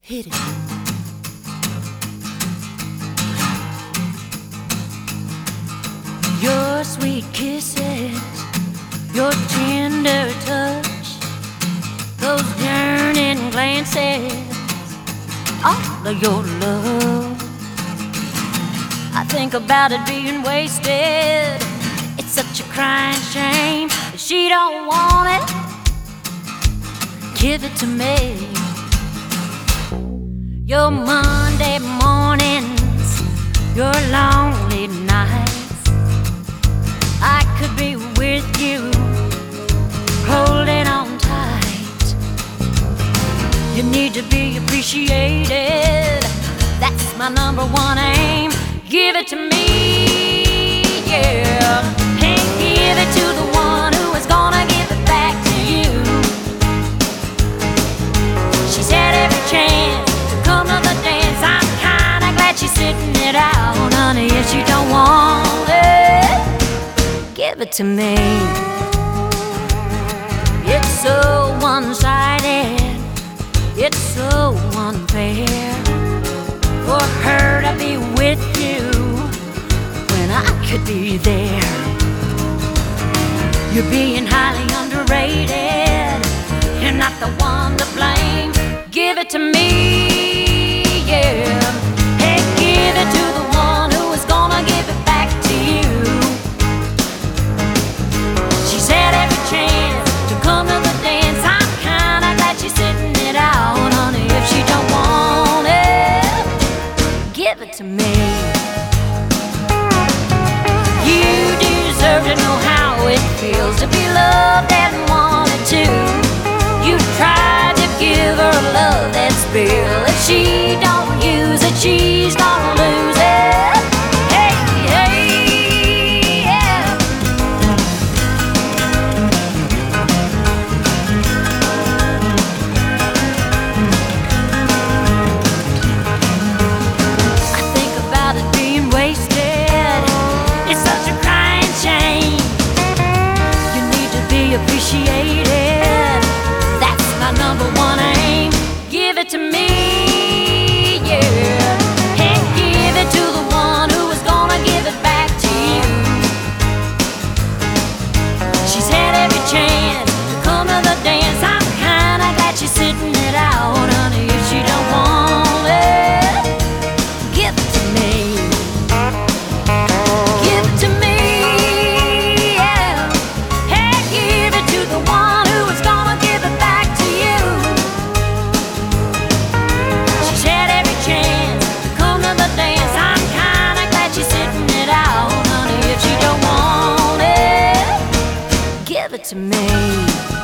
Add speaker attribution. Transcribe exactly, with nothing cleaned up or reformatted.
Speaker 1: Hit it. Your sweet kisses, your tender touch, those yearning glances, all of your love. I think about it being wasted. It's such a crying shame that she don't want it. Give it to me. Your Monday mornings, your lonely nights, I could be with you, holding on tight. You need to be appreciated. That's my number one aim. Give it to me, yeah. And give it to the one who is gonna give it back to you. She's had every chance to come to the dance. I'm kinda glad she's sitting it out, honey. If you don't want it, give it to me. It's so one-sided, it's so unfair for her to be with you when I could be there. You're being highly underrated. You're not the one to blame. Give it to me, yeah. Hey, give it to the one who is gonna give it back to you. She's had every chance to come to the dance. I'm kinda glad she's sitting it out, honey. If she don't want it, give it to me. You deserve to know how it feels to be loved and wanted to. You tried to give her love that's real. If she don't use it, she's gonna lose it. Hey, hey, yeah. I think about it being wasted. It's such a crying shame. You need to be appreciated. That's my number one aim. Give it to me, yeah. And give it to the one who is gonna give it back to you. She's had every chance to come to the dance. I'm kinda glad she's sitting it out, honey. If she don't want it, give it to me. Give it to me, yeah. Hey, give it to the one who is gonna give it back to you. She's had every chance to come to the dance. I'm kinda glad she's sitting it out, honey. If she don't want it, give it to me.